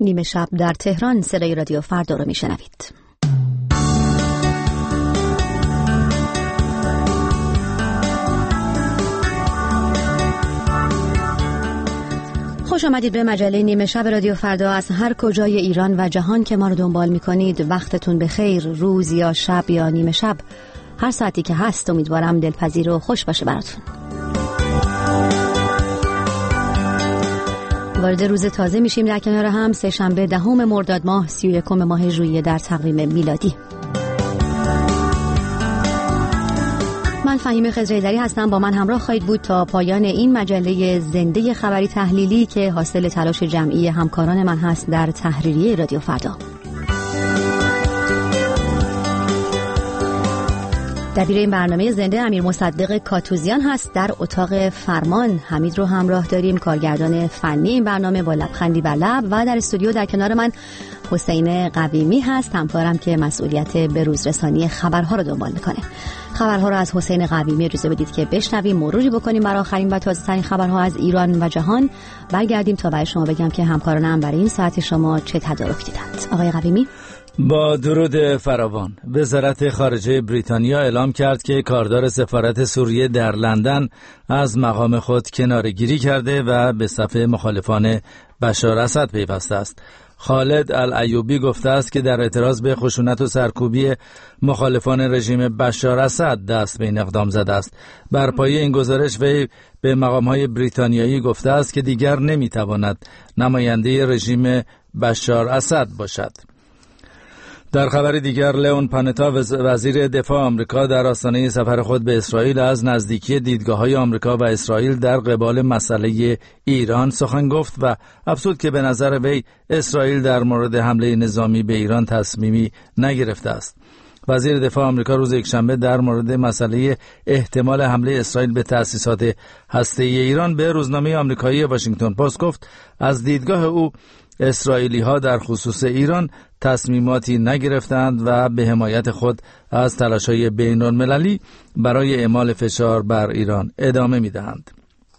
نیمه شب در تهران صدای رادیو فردا رو میشنوید. خوش آمدید به مجله نیمه شب رادیو فردا. از هر کجای ایران و جهان که ما رو دنبال میکنید وقتتون بخیر. روز یا شب یا نیمه شب، هر ساعتی که هست امیدوارم دلپذیر و خوش باشه براتون. وارد روز تازه میشیم در کنار هم. سه‌شنبه 10 مرداد ماه 31 ماه ژوئیه در تقویم میلادی. من فهیمه خضرایدری هستم. با من همراه خواهید بود تا پایان این مجله زنده خبری تحلیلی که حاصل تلاش جمعی همکاران من هست در تحریریه رادیو فردا. دبیر این برنامه زنده امیر مصدق کاتوزیان هست. در اتاق فرمان حمید رو همراه داریم، کارگردان فنی این برنامه با لبخندی بر لب، و در استودیو در کنار من حسین قویمی هست، همکارم که مسئولیت بروز رسانی خبرها رو دنبال میکنه. خبرها رو از حسین قویمی اجازه بدید که بشنویم، مروری بکنیم بر آخرین و تازه ترین خبرها از ایران و جهان. برگردیم تا برای شما بگم که همکارانم برای این ساعت شما چه تدارک دیدند. آقای قویمی. با درود فراوان. وزارت خارجه بریتانیا اعلام کرد که کاردار سفارت سوریه در لندن از مقام خود کناره‌گیری کرده و به صف مخالفان بشار اسد پیوسته است. خالد الایوبی گفته است که در اعتراض به خشونت و سرکوبی مخالفان رژیم بشار اسد دست به این اقدام زده است. بر پایه این گزارش وی به مقام‌های بریتانیایی گفته است که دیگر نمی‌تواند نماینده رژیم بشار اسد باشد. در خبر دیگر، لئون پانتا وزیر دفاع آمریکا در آستانه سفر خود به اسرائیل از نزدیکی دیدگاه‌های آمریکا و اسرائیل در قبال مسئله ایران سخن گفت و افزود که به نظر وی اسرائیل در مورد حمله نظامی به ایران تصمیمی نگرفته است. وزیر دفاع آمریکا روز یکشنبه در مورد مسئله احتمال حمله اسرائیل به تأسیسات هسته‌ای ایران به روزنامه آمریکایی واشنگتن پست گفت از دیدگاه او اسرائیلی‌ها در خصوص ایران تصمیماتی نگرفتند و به حمایت خود از تلاش‌های بین‌المللی برای اعمال فشار بر ایران ادامه می‌دهند.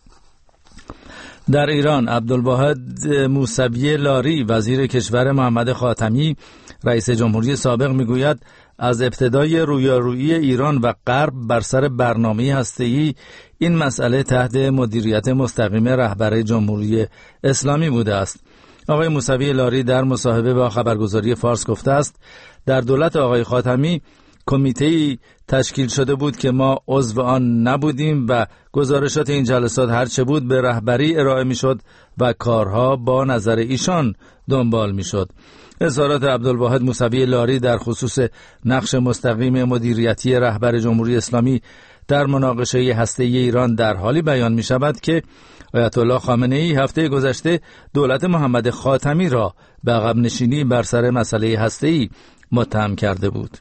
در ایران، عبدالواحد موسوی لاری وزیر کشور محمد خاتمی رئیس جمهوری سابق میگوید از ابتدای رویارویی ایران و غرب بر سر برنامه هسته‌ای این مسئله تحت مدیریت مستقیم رهبر جمهوری اسلامی بوده است. آقای موسوی لاری در مصاحبه با خبرگزاری فارس گفته است در دولت آقای خاتمی کمیته‌ای تشکیل شده بود که ما عضو آن نبودیم و گزارشات این جلسات هرچه بود به رهبری ارائه می‌شد و کارها با نظر ایشان دنبال می‌شد. اظهارات عبدالواحد موسوی لاری در خصوص نقش مستقیم مدیریتی رهبر جمهوری اسلامی در مناقشه هسته‌ای ایران در حالی بیان می‌شود که آیت الله خامنه‌ای هفته گذشته دولت محمد خاتمی را به عقب نشینی بر سر مسئله هسته‌ای متهم کرده بود.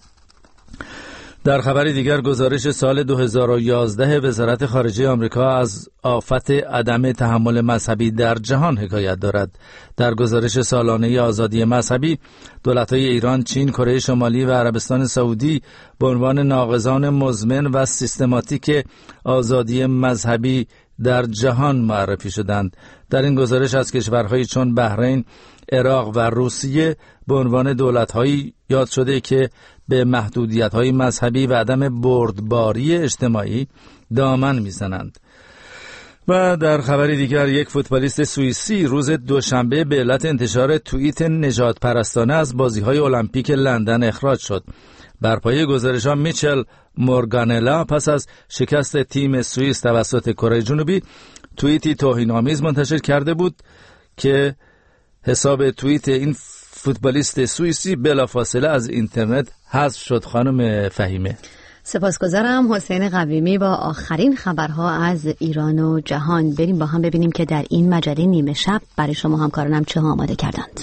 در خبر دیگر، گزارش سال 2011 وزارت خارجه آمریکا از آفت عدم تحمل مذهبی در جهان حکایت دارد. در گزارش سالانه آزادی مذهبی، دولت‌های ایران، چین، کره شمالی و عربستان سعودی به عنوان ناقضان مزمن و سیستماتیک آزادی مذهبی در جهان معرفی شدند. در این گزارش از کشورهایی چون بحرین، عراق و روسیه به عنوان دولت‌هایی یاد شده که به محدودیت‌های مذهبی و عدم بردباری اجتماعی دامن می‌زنند. و در خبری دیگر، یک فوتبالیست سوئیسی روز دوشنبه به علت انتشار توییت نژاد پرستانه از بازی‌های المپیک لندن اخراج شد. بر پایه گزارش‌ها میچل مورگانلا پس از شکست تیم سوئیس توسط کره جنوبی توییتی توهین‌آمیز منتشر کرده بود که حساب توییت این فوتبالیست سوئیسی بلافاصله از اینترنت حذف شد. خانم فهیمه. سپاسگزارم. حسین قویمی با آخرین خبرها از ایران و جهان. بریم با هم ببینیم که در این مجله نیمه شب برای شما همکارانم چه ها آماده کردند.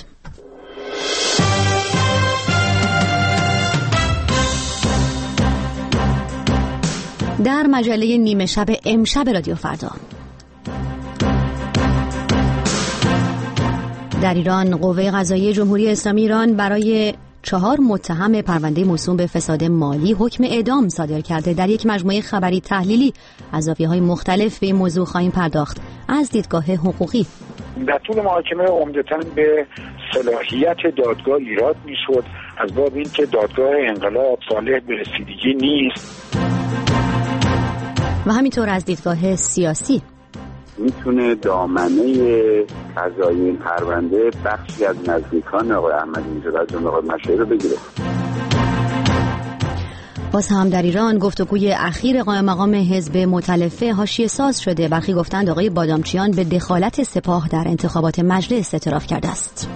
در مجله نیمه شب امشب رادیو فردا، در ایران قوه قضاییه جمهوری اسلامی ایران برای 4 متهم پرونده موسوم به فساد مالی حکم اعدام صادر کرده. در یک مجموعه خبری تحلیلی از زاویه‌های مختلف به این موضوع خواهیم پرداخت از دیدگاه حقوقی. در طول محاکمه عمدتاً به صلاحیت دادگاه ایراد میشد، از باب این که دادگاه انقلاب صالح به رسیدگی نیست. و همینطور از دیدگاه سیاسی میتونه دامنه قضایی این پرونده بخشی از نزدیکان آقای احمدی نژاد از جمله آقای مشایخ رو بگیره. باز هم در ایران گفتگوی اخیر قائم مقام حزب مؤتلفه حاشیه ساز شده. برخی گفتند آقای بادامچیان به دخالت سپاه در انتخابات مجلس اعتراف کرده است.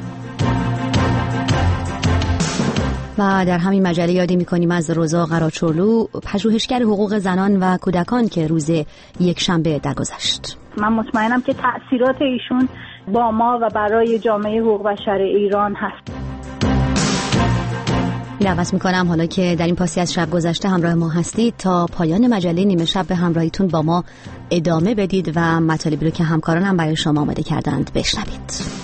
و در همین مجله یادی می‌کنیم از روزا قراچرلو، پژوهشگر حقوق زنان و کودکان که روز یکشنبه درگذشت. من مطمئنم که تأثیرات ایشون با ما و برای جامعه حقوق بشر ایران هست. دعوت میکنم حالا که در این پاسی از شب گذشته همراه ما هستید تا پایان مجله نیمه شب به همراهیتون با ما ادامه بدید و مطالبی رو که همکارانم برای شما آماده کردند بشنوید.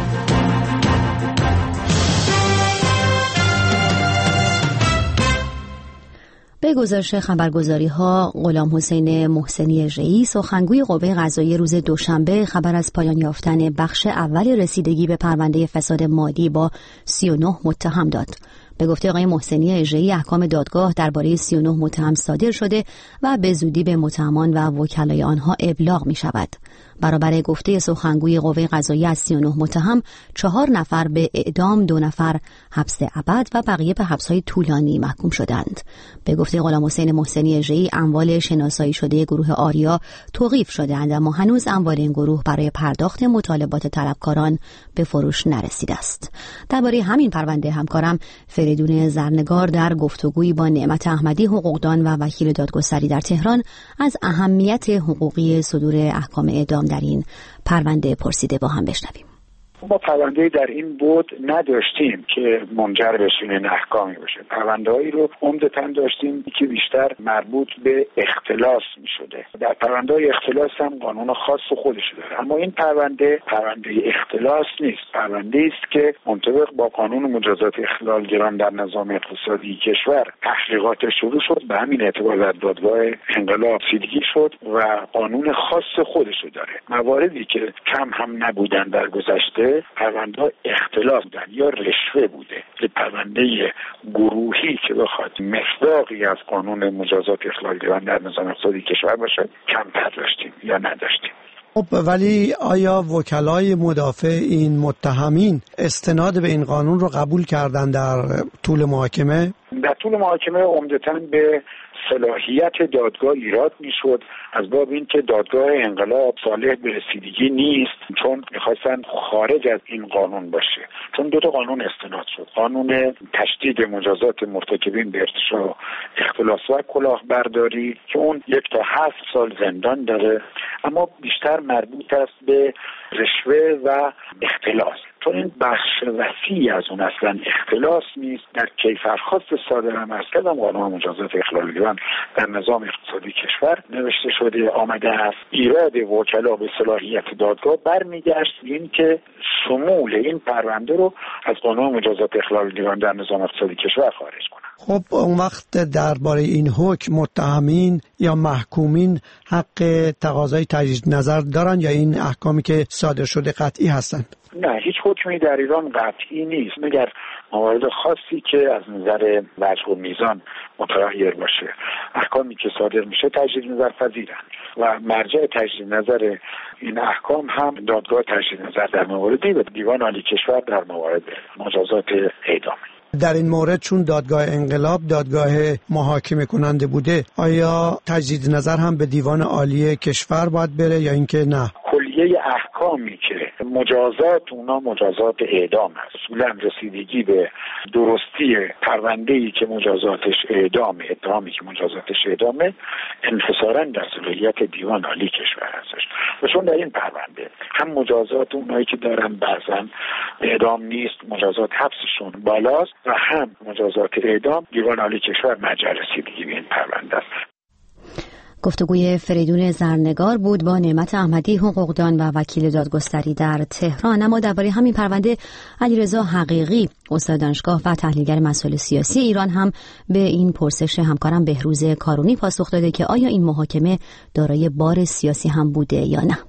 به گزارش خبرگزاری‌ها، غلام حسین محسنی ژئی، سخنگوی قوه قضاییه روز دوشنبه خبر از پایان یافتن بخش اول رسیدگی به پرونده فساد مالی با 39 متهم داد. به گفته آقای محسنی ژئی، احکام دادگاه درباره 39 متهم صادر شده و به زودی به متهمان و وکلای آنها ابلاغ می شود. برابر گفته سخنگوی قوه قضاییه از 39 متهم، 4 نفر به اعدام، 2 نفر حبس ابد و بقیه به حبس‌های طولانی محکوم شدند. به گفته غلام حسین محسنی ژئی، اموال شناسایی شده گروه آریا توقیف شده‌اند، اما هنوز اموال این گروه برای پرداخت مطالبات طلبکاران به فروش نرسیده است. درباره همین پرونده همکارم فریدون زرنگار در گفتگویی با نعمت احمدی، حقوقدان و وکیل دادگستری در تهران، از اهمیت حقوقی صدور احکام اعدام در این پرونده پرسیده. با هم بشنویم. ما پرونده در این بود نداشتیم که منجر به چنین احکامی باشه. پرونده‌هایی رو عمدتاً داشتیم که بیشتر مربوط به اختلاس می‌شده. در پرونده‌های اختلاس هم قانون خاص خودش داره، اما این پرونده اختلاس نیست. پرونده است که منطبق با قانون مجازات اخلالگران در نظام اقتصادی کشور تحقیقات شروع شد، به همین اعتبار در دادگاه انقلاب رسیدگی شد و قانون خاص خودش داره. مواردی که کم هم نبودن در گذشته پرونده اختلاس بودن یا رشوه بوده. که پرونده گروهی که بخواد مصداقی از قانون مجازات اخلالگران در نظام اقتصادی کشور باشه کمتر داشتیم یا نداشتیم. ولی آیا وکلای مدافع این متهمین استناد به این قانون رو قبول کردن در طول محاکمه؟ در طول محاکمه عمدتاً به صلاحیت دادگاه ایراد میشد، از باب این که دادگاه انقلاب صالح به رسیدگی نیست، چون میخواستن خارج از این قانون باشه. چون 2 قانون استناد شد، قانون تشدید مجازات مرتکبین به ارتشاء اختلاس و کلاهبرداری که اون 1 تا 7 سال زندان داره، اما بیشتر مربوط است به رشوه و اختلاس. چون این بخش وسیعی از اون اصلا اختلاس نیست. در کیفرخواست صادر هم از کدام قانون مجازات اخلالگران در نظام اقتصادی کشور نوشته شده آمده است ایراد وکلا به صلاحیت دادگاه برمیگشت این که شمول این پرونده رو از قانون مجازات اخلالگران در نظام اقتصادی کشور خارج کنه. خب اون وقت درباره این حکم متهمین یا محکومین حق تقاضای تجدید نظر دارن یا این احکامی که صادر شده قطعی هستند؟ نه، هیچ حکمی در ایران قطعی نیست مگر موارد خاصی که از نظر وجه و میزان متغیر باشه. احکامی که صادر میشه تجدید نظر پذیرن و مرجع تجدید نظر این احکام هم دادگاه تجدید نظر در مواردی و دیوان عالی کشور در موارد مجازات اعدام. در این مورد چون دادگاه انقلاب دادگاه محاکمه کننده بوده، آیا تجدید نظر هم به دیوان عالی کشور باید بره یا اینکه نه؟ کلیه احکامی که مجازات اونا مجازات اعدام است. اصولا رسیدگی به درستی پرونده‌ای که مجازاتش اعدامه، اتهامی که مجازاتش اعدامه، انحصاراً در صلاحیت دیوان عالی کشور هستش. و چون در این پرونده هم مجازات اونایی که دارن بعضاً اعدام نیست، مجازات حبسشون بالاست و هم مجازات اعدام، دیوان عالی کشور مرجع رسیدگی به این پرونده است. گفتگوی فریدون زرنگار بود با نعمت احمدی، حقوقدان و وکیل دادگستری در تهران. اما درباره همین پرونده علیرضا حقیقی، استاد دانشگاه و تحلیلگر مسائل سیاسی ایران، هم به این پرسش همکارم بهروز کارونی پاسخ داده که آیا این محاکمه دارای بار سیاسی هم بوده یا نه.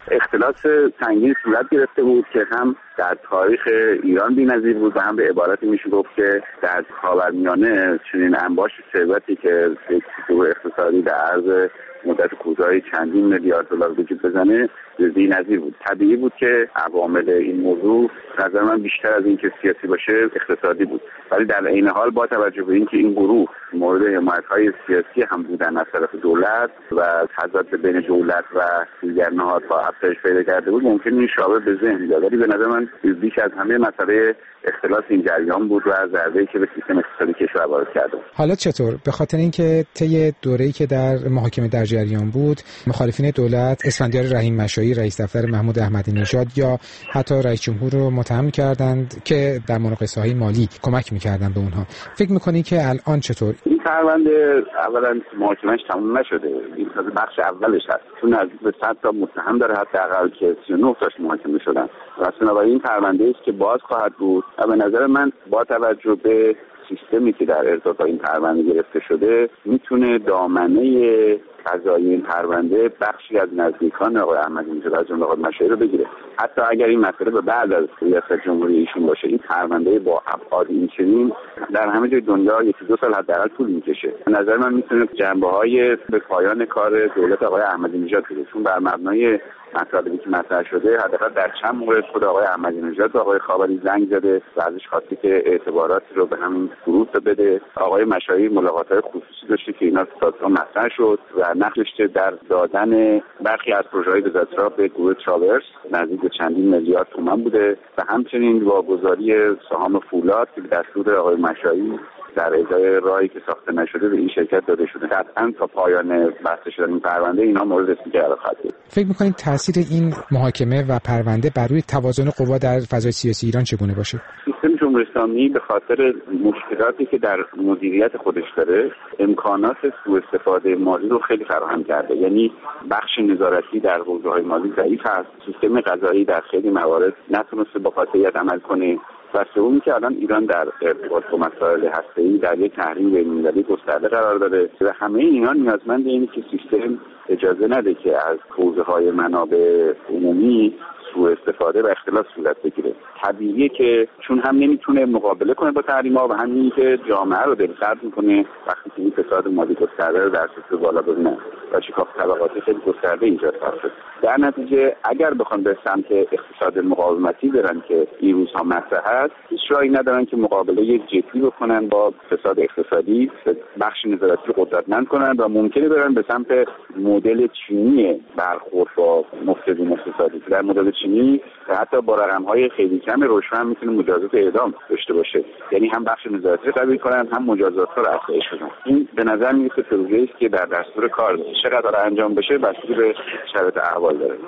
اختلاس سنگین صورت گرفته بود که هم در تاریخ ایران بی‌نظیر بود و هم به عبارتی میشه گفت که در خاورمیانه چنین انباش ثروتی که یک سطوح اقتصادی در عرض مدت کوتاهی چندین میلیارد دلار وجود بزنه بی‌نظیر بود. طبیعی بود که عوامل این موضوع نظر من بیشتر از این که سیاسی باشه اقتصادی بود، ولی در عین حال با توجه به اینکه این گروه مورد حمایت‌های سیاسی هم بودن از طرف دولت و تضاد بین دولت و دیگر نهادها افزایش پیدا کرده بود، ممکن این شابه به ذهن بیاد، ولی به نظر من بیش از همه مسئله اختلاس این جریان بود و ضربه‌ای که به سیستم اقتصادی کشور وارد کرده. حالا چطور؟ به خاطر اینکه طی دوره‌ای که در محاکمه در جریان بود مخالفین دولت اسفندیار رحیم مشایی رئیس دفتر محمود احمدی نژاد یا حتی رئیس جمهور رو متهم کردند که در مناقصه‌های مالی کمک می‌کردن به اونها. فکر می‌کنی که الان چطور؟ این پرونده اولا محاکمه‌اش تموم نشده، این بخش اولش هست، چون نزدیک به 100 تا متهم داره حداقل که 39 تاش محاکمه شدن و بنابراین این پرونده است که باز خواهد بود و به نظر من با توجه به سیستمی که در ارتباط با این پرونده گرفته شده میتونه دامنه قضایی این پرونده بخشی از نزدیکان آقای احمدی نژاد از جمله آقای مشایی رو بگیره. حتی اگر این مسئله به بعد از ریاست جمهوری ایشون باشه، این پرونده با ابعاد این چنین در همه جای دنیا 1-2 سال حداقل طول میکشه. به نظر من میتونه جنبه‌های به پایان کار دولت آقای احمدی نژاد بده، چون بر مبنای مطالبی که مطرح شده حداقل در چند مورد خود آقای احمدی نژاد و آقای خاوری زنگ زده و ازش خواسته که اعتباراتی رو به همین گروه بده. آقای مشایی ملاقات‌های خصوصی داشته که اینا سازمان مطرح شد و نقشش در دادن برخی از پروژه‌های وزارت به گروه تراورس نزدیک به چندین میلیارد تومان بوده و همچنین واگذاری سهام فولاد که دستور آقای مشایی در ازای راهی که ساخته نشده به این شرکت داده شده. قطعاً تا پایان بحث شدن این پرونده اینا مورد استفاده قرار خواهد گرفت. فکر می‌کنید تاثیر این محاکمه و پرونده بر روی توازن قوا در فضای سیاسی ایران چگونه باشه؟ سیستم جمهوری اسلامی به خاطر مشکلاتی که در مدیریت خودش داره امکانات سوء استفاده مالی رو خیلی فراهم کرده. یعنی بخش نظارتی در حوزه‌های مالی ضعیف است. سیستم قضایی در خیلی موارد نتونسته با قاطعیت عمل کنه. و سومی که الان ایران در ارتباط با مسائل هسته‌ای در یک تحریم بین‌المللی گسترده قرار داره و همه اینا نیازمند اینه که سیستم اجازه نده که از حوزه‌های منابع عمومی سوء استفاده و اختلاس صورت بگیره. طبیعیه که چون هم نمیتونه مقابله کنه با تحریم‌ها و همین که جامعه رو دلسرد میکنه وقتی که این فساد مالی گسترده رو در سطح بالا ببینه و شکاف طبقاتی خیلی گسترده ایجاد شده. در نتیجه اگر بخوان به سمت اقتصاد مقاومتی برن که این روزها مطرح هست، هیچ راهی ندارن که مقابله یک جدی بکنن با فساد اقتصادی، بخش نظارتی رو قدرتمند کنن و ممکنه برن به سمت مدل چینی برخورد با مفسدین اقتصادی. در مدل چینی حتی با رقم‌های خیلی کم رشوه هم میتونه مجازات اعدام داشته باشه، یعنی هم بخش نظارتی قوی کنن هم مجازات‌ها رو افزایش بدن. این به نظر میاد پروژه‌ای است که در دستور کار چقدر انجام بشه بستگی به شرایط احوال داره.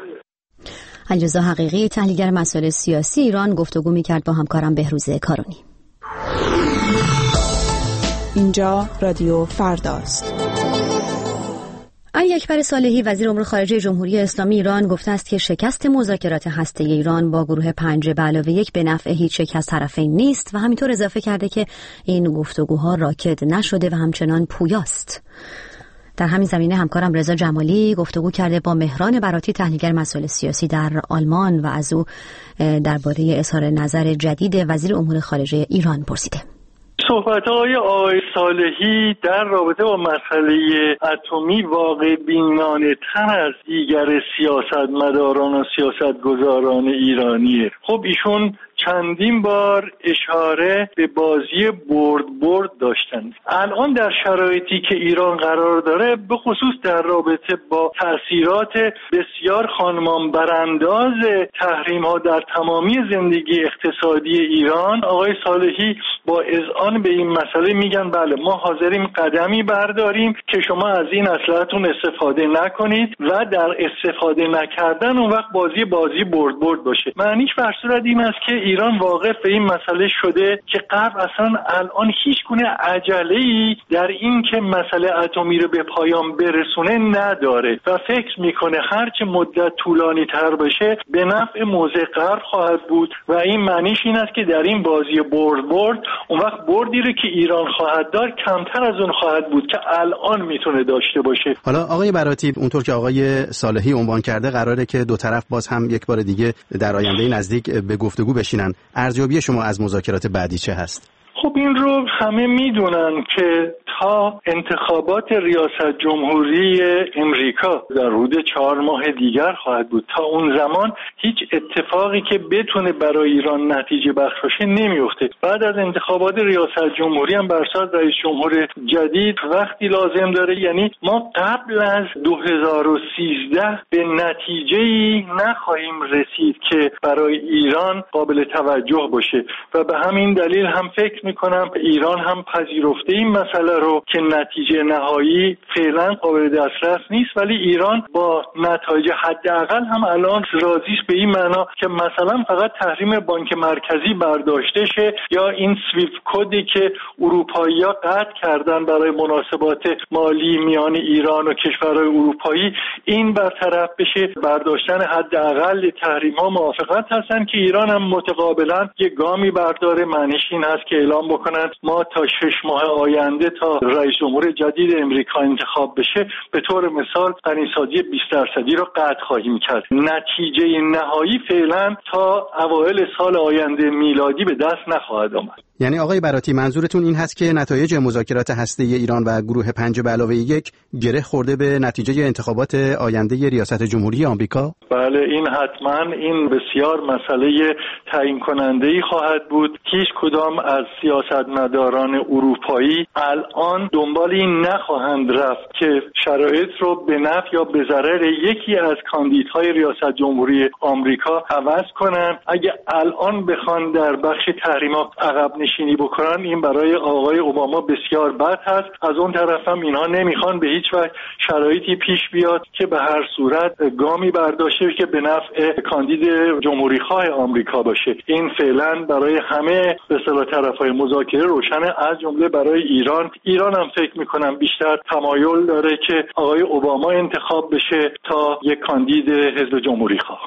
علیرضا حقیقی تحلیلگر مسائل سیاسی ایران گفتگو می‌کرد با همکارم بهروز کارونی. اینجا رادیو فرداست. علی اکبر صالحی وزیر امور خارجه جمهوری اسلامی ایران گفته است که شکست مذاکرات هسته‌ای ایران با گروه 5+1 به نفع هیچ یک از طرفین نیست و همینطور اضافه کرده که این گفتگوها راکد نشده و همچنان پویاست. در همین زمینه همکارم رضا جمالی گفتگو کرده با مهران براتی تحلیلگر مسائل سیاسی در آلمان و از او درباره اظهار نظر جدید وزیر امور خارجه ایران پرسیده. صحبت‌های آقای صالحی در رابطه با مسئله اتمی واقع بینانه‌تر از دیگر سیاستمداران و سیاستگزاران ایرانیه. خب ایشون چندین بار اشاره به بازی برد داشتند. الان در شرایطی که ایران قرار داره به خصوص در رابطه با تأثیرات بسیار خانمان برانداز تحریم‌ها در تمامی زندگی اقتصادی ایران، آقای صالحی با اذعان به این مسئله میگن بله ما حاضریم قدمی برداریم که شما از این اصلاحتون استفاده نکنید و در استفاده نکردن اون وقت بازی برد باشه. معنیش بر صورت این است که ایران واقف به این مسئله شده که غرب اصلا الان هیچ گونه عجله‌ای در این که مسئله اتمی رو به پایان برسونه نداره و فکر میکنه هر چه مدت طولانی تر بشه به نفع موضع غرب خواهد بود و این معنیش این است که در این بازی برد اون وقت بردی رو که ایران خواهد داشت کمتر از اون خواهد بود که الان میتونه داشته باشه. حالا آقای براتی، اونطور که آقای صالحی عنوان کرده قراره که دو طرف باز هم یک بار دیگه در آینده نزدیک به گفتگو بشینن. ارزیابی شما از مذاکرات بعدی چه هست؟ خب این رو همه میدونن که تا انتخابات ریاست جمهوری امریکا در حدود 4 ماه دیگر خواهد بود، تا اون زمان هیچ اتفاقی که بتونه برای ایران نتیجه بخش باشه نمیفته. بعد از انتخابات ریاست جمهوری هم بر اساس رئیس جمهور جدید وقتی لازم داره، یعنی ما قبل از 2013 به نتیجه‌ای نخواهیم رسید که برای ایران قابل توجه باشه و به همین دلیل هم فکر میکنم ایران هم پذیرفته این مسئله رو که نتیجه نهایی فعلا قابل دسترس نیست، ولی ایران با نتایج حداقل هم الان راضی است به این معنا که مثلا فقط تحریم بانک مرکزی برداشته شه یا این سویفت کدی که اروپایی‌ها قطع کردن برای مناسبات مالی میان ایران و کشورهای اروپایی این برطرف بشه. برداشتن حداقل تحریم‌ها موافقت هستن که ایران هم متقابلا یک گامی برداره. معنیش این هست که اعلام بکنن ما تا 6 ماه آینده تا رئیس جمهور جدید امریکا انتخاب بشه به طور مثال غنیسازی 20% رو قطع خواهیم کرد. نتیجه نهایی فعلا تا اوایل سال آینده میلادی به دست نخواهد آمد. یعنی آقای براتی منظورتون این هست که نتایج مذاکرات هسته‌ای ایران و گروه 5+1 گره خورده به نتیجه انتخابات آینده ریاست جمهوری آمریکا؟ بله، این حتما این بسیار مسئله تعیین کننده‌ای خواهد بود. هیچ کدام از سیاستمداران اروپایی الان دنبال این نخواهند رفت که شرایط رو به نفع یا به ضرر یکی از کاندیدهای ریاست جمهوری آمریکا عوض کنن. اگه الان بخوان در بخش تحریمات عقب نشینی بکنن این برای آقای اوباما بسیار بد هست. از اون طرف هم اینها نمیخوان به هیچ وجه شرایطی پیش بیاد که به هر صورت گامی برداشته که به نفع کاندید جمهوری خواه آمریکا باشه. این فعلا برای همه به اصطلاح طرفای مذاکره روشنه، از جمله برای ایران هم فکر میکنم بیشتر تمایل داره که آقای اوباما انتخاب بشه تا یک کاندید حزب جمهوری خواه.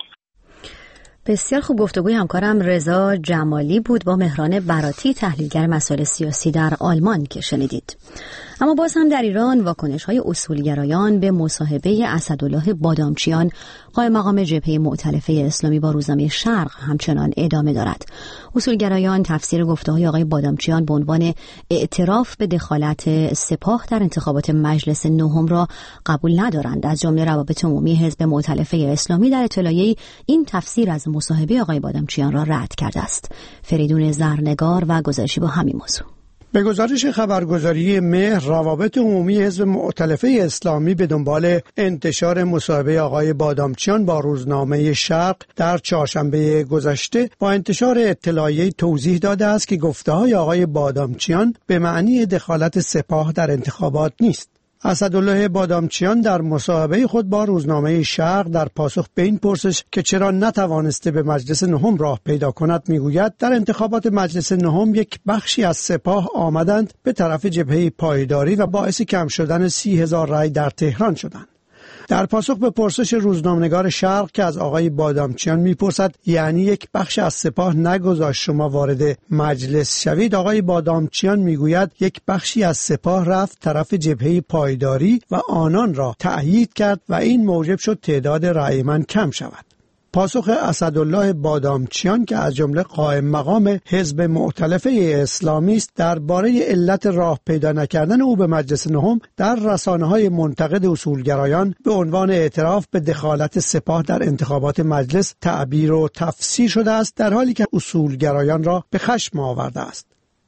بسیار خوب. گفتگوی همکارم رضا جمالی بود با مهران براتی، تحلیلگر مسائل سیاسی در آلمان که شنیدید. اما باز هم در ایران واکنش‌های اصولگرایان به مصاحبه اسدالله بادامچیان قائم مقام جبهه مؤتلفه اسلامی با روزنامه شرق همچنان ادامه دارد. اصولگرایان تفسیر گفته‌های آقای بادامچیان به عنوان اعتراف به دخالت سپاه در انتخابات مجلس نهم را قبول ندارند. از جمله روابط عمومی حزب مؤتلفه اسلامی در اطلاعیه‌ای این تفسیر از مصاحبه آقای بادامچیان را رد کرده است. فریدون زرنگار و گزارشی با همین موضوع. به گزارش خبرگزاری مهر، روابط عمومی حزب مؤتلفه اسلامی به دنبال انتشار مصاحبه آقای بادامچیان با روزنامه شرق در چهارشنبه گذشته با انتشار اطلاعیه‌ای توضیح داده است که گفته‌های آقای بادامچیان به معنی دخالت سپاه در انتخابات نیست. اسدالله بادامچیان در مصاحبه خود با روزنامه شرق در پاسخ به این پرسش که چرا نتوانسته به مجلس نهم راه پیدا کند میگوید در انتخابات مجلس نهم یک بخشی از سپاه آمدند به طرف جبهه پایداری و باعث کم شدن 30,000 رای در تهران شدند. در پاسخ به پرسش روزنامه‌نگار شرق که از آقای بادامچیان میپرسد یعنی یک بخش از سپاه نگذاشت شما وارد مجلس شوید، آقای بادامچیان میگوید یک بخشی از سپاه رفت طرف جبهه پایداری و آنان را تأیید کرد و این موجب شد تعداد رأی من کم شود. پاسخ اسدالله بادامچیان که از جمله قائم مقام حزب مؤتلفه اسلامی است درباره علت راه پیدا نکردن او به مجلس نهم در رسانه‌های منتقد اصولگرایان به عنوان اعتراف به دخالت سپاه در انتخابات مجلس تعبیر و تفسیر شده است، در حالی که اصولگرایان را به خشم آورده است.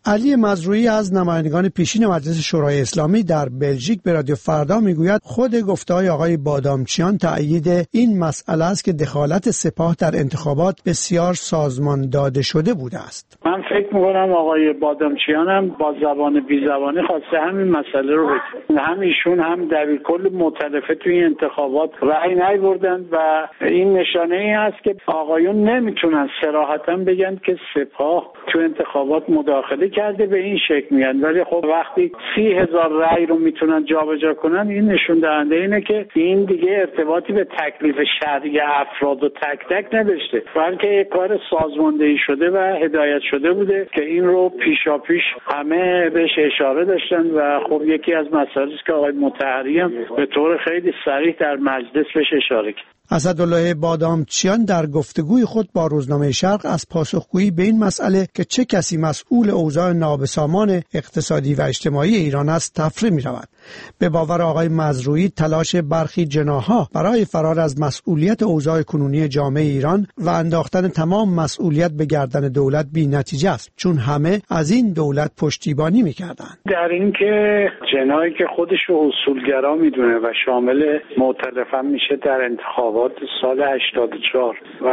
علی مزروعی از نمایندگان پیشین مجلس شورای اسلامی در بلژیک به رادیو فردا میگوید خود گفته‌های آقای بادامچیان تأیید این مسئله است که دخالت سپاه در انتخابات بسیار سازمان داده شده بوده است. من فکر می‌کنم آقای بادامچیان هم با زبان بی زبانی خواسته همین مسئله رو بگه. هم ایشون هم دبیرکل مؤتلفه توی انتخابات رأی نیاوردند و این نشانه ای است که آقایون نمیتونن صراحتاً بگن که سپاه تو انتخابات مداخله کرده به این شکل میگن، ولی خب وقتی 30,000 رأی رو میتونن جابجا کنن این نشون دهنده اینه که این دیگه ارتباطی به تکلیف شرعی افراد و تک تک نداشته، بلکه یک کار سازماندهی شده و هدایت شده بوده که این رو پیشاپیش همه بهش اشاره داشتن و خب یکی از مسائلی است که آقای مطهری هم به طور خیلی صریح در مجلس بهش اشاره کرد. اسدالله بادامچیان در گفتگوی خود با روزنامه شرق از پاسخگویی به این مسئله که چه کسی مسئول اوضاع نابسامان اقتصادی و اجتماعی ایران است تفره می‌رود. به باور آقای مزروعی تلاش برخی جناح‌ها برای فرار از مسئولیت اوضاع کنونی جامعه ایران و انداختن تمام مسئولیت به گردن دولت بی‌نتیجه است، چون همه از این دولت پشتیبانی می‌کردند. در اینکه جناحی که خودش رو اصولگرا می‌دونه و شامل مؤتلفه میشه در انتخابات سال 84 و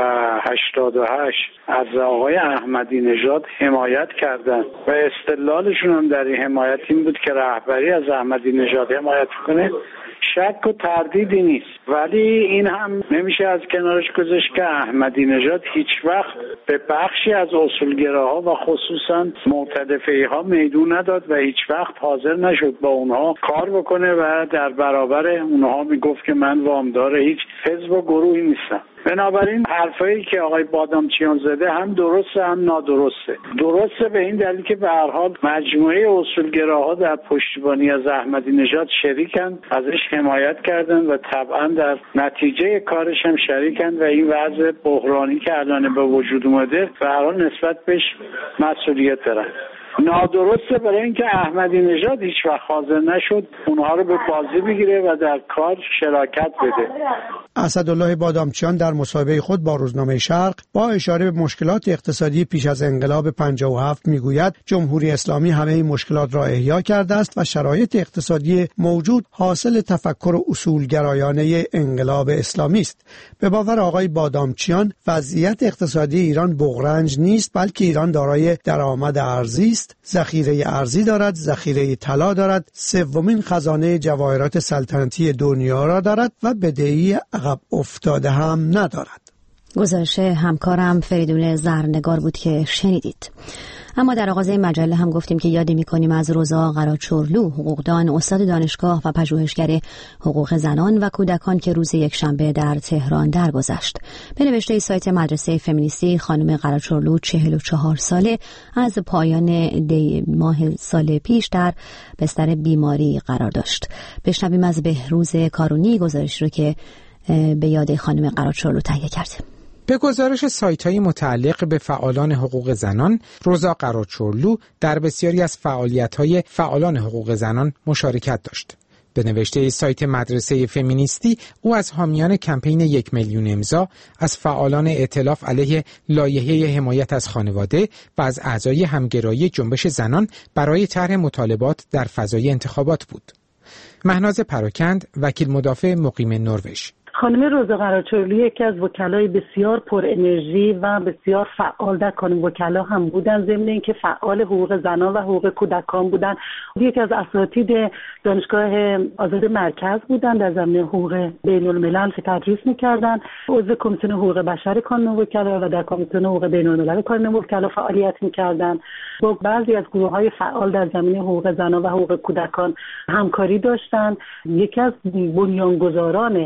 88 از آقای احمدی نژاد حمایت کردند و استدلالشون هم در این حمایت این بود که رهبری از احمدی نژاد حمایت کنه، شک و تردیدی نیست، ولی این هم نمیشه از کنارش گذاشت که احمدی نژاد هیچ وقت به بخشی از اصولگراها و خصوصا مؤتلفه‌ها میدون نداد و هیچ وقت حاضر نشد با اونها کار بکنه و در برابر اونها میگفت که من وامدار هیچ حزب و گروهی نیستم. بنابراین حرفایی که آقای بادامچیان زده هم درسته هم نادرسته. درسته به این دلیل که به هر حال مجموعه اصولگراها در پشتیبانی از احمدی نژاد شریکند، ازش حمایت کردند و طبعا در نتیجه کارش هم شریکند و این وضع بحرانی که الان به وجود اومده به هر حال نسبت بهش مسئولیت دارن. نادرسته برای اینکه احمدی نژاد هیچ وقت حاضر نشد اونها رو به بازی بگیره و در کار شراکت بده. اسدالله بادامچیان در مصاحبه خود با روزنامه شرق با اشاره به مشکلات اقتصادی پیش از انقلاب 57 میگوید جمهوری اسلامی همه این مشکلات را احیا کرده است و شرایط اقتصادی موجود حاصل تفکر اصولگرایانه انقلاب اسلامی است. به باور آقای بادامچیان وضعیت اقتصادی ایران بغرنج نیست، بلکه ایران دارای درآمد ارزی است، ذخیره ارزی دارد، ذخیره طلا دارد، سومین خزانه جواهرات سلطنتی دنیا را دارد و بدهی عقب افتاده هم ندارد. گزارش همکارم فریدون زرنگار بود که شنیدید. اما در آغاز این مجله هم گفتیم که یادی می‌کنیم از روزا قراچرلو، حقوقدان، استاد دانشگاه و پژوهشگر حقوق زنان و کودکان که روز یکشنبه در تهران درگذشت. به نوشته سایت مدرسه فمینیستی، خانم قراچرلو 44 ساله از پایان دی ماه سال پیش در بستر بیماری قرار داشت. بشنویم از بهروز کارونی گزارش رو که به یاد خانم قراچرلو تهیه کرده. به گزارش سایت‌های متعلق به فعالان حقوق زنان، روزا قراچرلو در بسیاری از فعالیت‌های فعالان حقوق زنان مشارکت داشت. به نوشته سایت مدرسه فمینیستی، او از حامیان کمپین 1 میلیون امضا، از فعالان ائتلاف علیه لایحه حمایت از خانواده و از اعضای همگرایی جنبش زنان برای طرح مطالبات در فضای انتخابات بود. مهناز پراکند، وکیل مدافع مقیم نروژ: خانم روزا قراچرلو یکی از وکلای بسیار پر انرژی و بسیار فعال در کانون وکلا هم بودن، ضمن اینکه فعال حقوق زنان و حقوق کودکان بودن. یکی از اساتید دانشگاه آزاد مرکز بودن، در زمینه حقوق بین الملل که تدریس می‌کردن. عضو کمیسیون حقوق بشر کانون وکلا و در کمیسیون حقوق بین الملل کانون وکلا فعالیت می‌کردن. با بعضی از گروه‌های فعال در زمینه حقوق زنان و حقوق کودکان همکاری داشتند. یکی از بنیانگذاران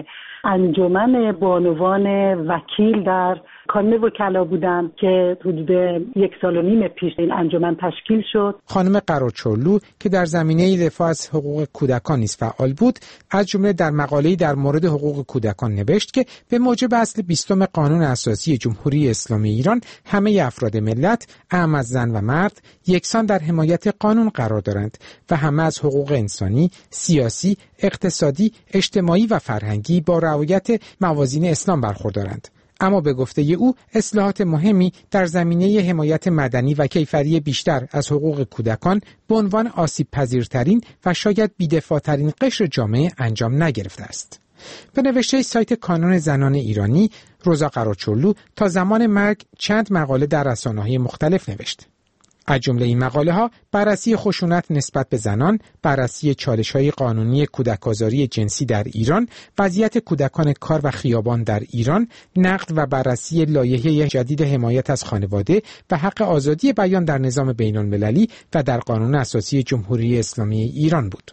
انجمن بانوان وکیل در کانون وکلا بودند که حدود 1.5 سال پیش این انجمن تشکیل شد. خانم قراچرلو که در زمینه دفاع از حقوق کودکان نیز فعال بود، از جمله در مقاله‌ای در مورد حقوق کودکان نوشت که به موجب اصل 20 قانون اساسی جمهوری اسلامی ایران همه افراد ملت، اعم از زن و مرد، یکسان در حمایت قانون قرار دارند و همه از حقوق انسانی، سیاسی، اقتصادی، اجتماعی و فرهنگی با رعایت موازین اسلام برخوردارند. اما به گفته او اصلاحات مهمی در زمینه حمایت مدنی و کیفری بیشتر از حقوق کودکان به عنوان آسیب پذیرترین و شاید بی‌دفاع‌ترین قشر جامعه انجام نگرفته است. به نوشته سایت کانون زنان ایرانی، روزا قراچرلو تا زمان مرگ چند مقاله در رسانه‌های مختلف نوشت. از جمله این مقاله ها بررسی خشونت نسبت به زنان، بررسی چالش‌های قانونی کودک‌آزاری جنسی در ایران، وضعیت کودکان کار و خیابان در ایران، نقد و بررسی لایحه جدید حمایت از خانواده و حق آزادی بیان در نظام بین‌المللی و در قانون اساسی جمهوری اسلامی ایران بود.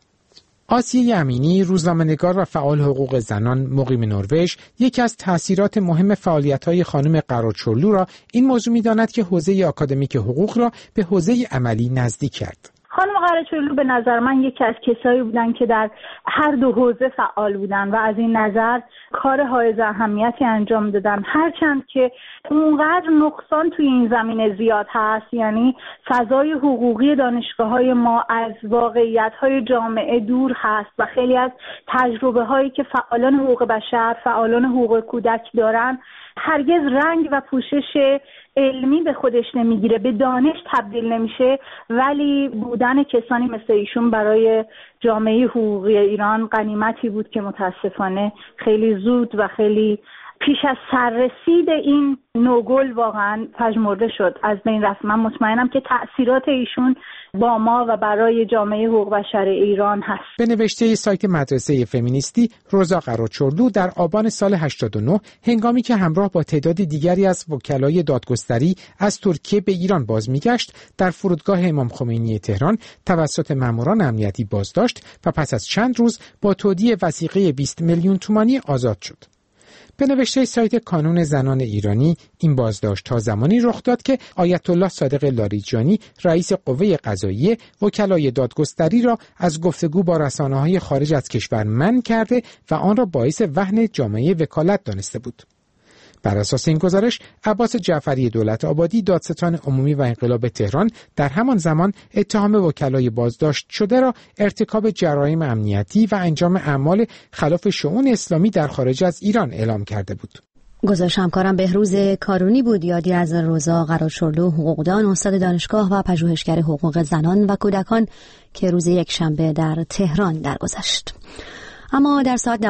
آسیه امینی، روزنامه‌نگار و فعال حقوق زنان مقیم نروژ، یکی از تأثیرات مهم فعالیت‌های خانم قراچرلو را این موضوع می‌داند که حوزه آکادمیک حقوق را به حوزه عملی نزدیک کرد. خانم قراچرلو به نظر من یکی از کسایی بودن که در هر دو حوزه فعال بودن و از این نظر کار حائز اهمیتی انجام دادن، هرچند که اونقدر نقصان توی این زمینه زیاد هست، یعنی فضای حقوقی دانشگاه‌های ما از واقعیت‌های جامعه دور هست و خیلی از تجربه‌هایی که فعالان حقوق بشر، فعالان حقوق کودک دارن هرگز رنگ و پوشش علمی به خودش نمیگیره، به دانش تبدیل نمیشه، ولی بودن کسانی مثل ایشون برای جامعه حقوقی ایران غنیمتی بود که متاسفانه خیلی زود و خیلی پیش از سررسید این نوگل واقعا پژمرده شد، از بین رفت. من مطمئنم که تأثیرات ایشون با ما و برای جامعه حقوق بشر ایران هست. به نوشته سایت مدرسه فمینیستی، روزا قراچرلو در آبان سال 89 هنگامی که همراه با تعداد دیگری از وکلای دادگستری از ترکیه به ایران باز میگشت، در فرودگاه امام خمینی تهران توسط ماموران امنیتی بازداشت و پس از چند روز با تودیع وثیقه 20 میلیون تومانی آزاد شد. به نوشته سایت کانون زنان ایرانی، این بازداشت تا زمانی رخ داد که آیت الله صادق لاریجانی، رئیس قوه قضاییه، وکلای دادگستری را از گفتگو با رسانه‌های خارج از کشور منع کرده و آن را باعث وهن جامعه وکالت دانسته بود. بر اساس این گزارش، عباس جعفری دولت آبادی، دادستان عمومی و انقلاب تهران، در همان زمان اتهام وکلای بازداشت شده را ارتکاب جرایم امنیتی و انجام اعمال خلاف شؤون اسلامی در خارج از ایران اعلام کرده بود. گزارش همکارم بهروز کارونی بود. یادی از روزا قراچرلو، حقوقدان، استاد دانشگاه و پژوهشگر حقوق زنان و کودکان که روز یکشنبه در تهران درگذشت. اما در ساعت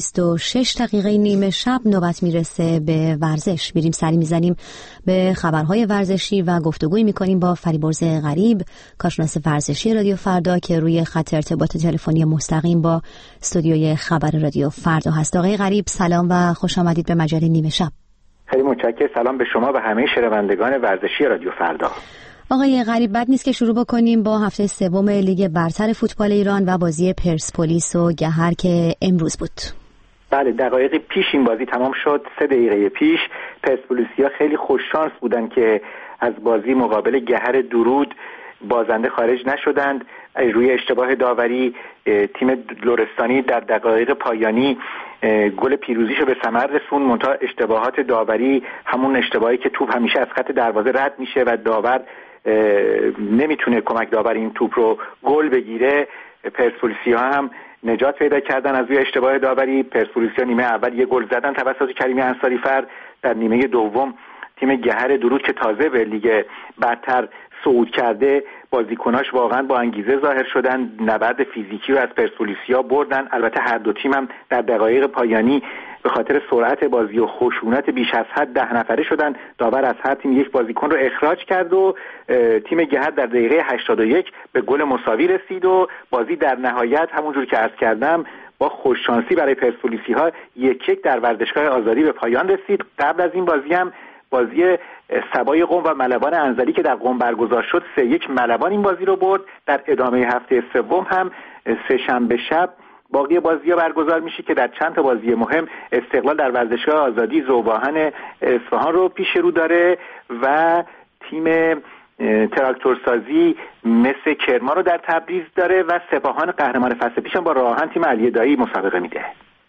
12:26 نیمه شب نوبت میرسه به ورزش. میریم سری میزنیم به خبرهای ورزشی و گفتگوی میکنیم با فریبرز غریب، کارشناس ورزشی رادیو فردا که روی خط ارتباط تلفنی مستقیم با استودیوی خبر رادیو فردا هست. آقای غریب سلام و خوش آمدید به مجله نیمه شب. خیلی متشکرم. سلام به شما و همه شنوندگان ورزشی رادیو فردا. آقای غریب، بد نیست که شروع بکنیم با هفته سوم لیگ برتر فوتبال ایران و بازی پرسپولیس و گهر که امروز بود. بله، دقایق پیش این بازی تمام شد. 3 دقیقه پیش پرسپولیسیا خیلی خوش شانس بودن که از بازی مقابل گهر درود بازنده خارج نشدند. روی اشتباه داوری تیم لرستانی در دقایق پایانی گل پیروزیشو به ثمر رسوند، منتها اشتباهات داوری همون اشتباهی که توپ همیشه از خط دروازه رد میشه و داور نمیتونه کمک داور این توپ رو گل بگیره. پرسپولیسیا هم نجات پیدا کردن از روی اشتباه داوری. پرسپولیسیا نیمه اول 1 گل زدن توسط کریمی انصاری فر. در نیمه دوم تیم گهر درود که تازه به لیگ برتر صعود کرده، بازیکناش واقعا با انگیزه ظاهر شدن، نبرد فیزیکی رو از پرسپولیسیا بردن. البته هر دو تیم هم در دقایق پایانی به خاطر سرعت بازی و خشونت بیش از حد 10 نفره شدن. داور از هر تیم 1 بازیکن رو اخراج کرد و تیم گهر در دقیقه 81 به گل مساوی رسید و بازی در نهایت همونجور که عرض کردم با خوششانسی برای پرسپولیسی‌ها 1-1 در ورزشگاه آزادی به پایان رسید. قبل از این بازی هم بازی سبای قم و ملوان انزلی که در قم برگزار شد 3-1 ملوان این بازی رو برد. در ادامه هفته سوم هم سه‌شنبه شب باقی بازی‌ها برگزار میشه که در چند تا بازی مهم استقلال در ورزشگاه آزادی ذوب‌آهن اصفهان رو پیش رو داره و تیم تراکتورسازی مثل کرمان رو در تبریز داره و سپاهان قهرمان فصل پیش هم با راهن تیم علی دایی مسابقه میده.